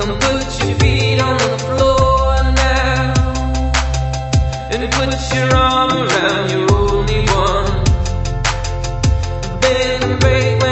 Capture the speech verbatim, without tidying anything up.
Come put your feet on the floor now, and put your arm around your only one. Bend and break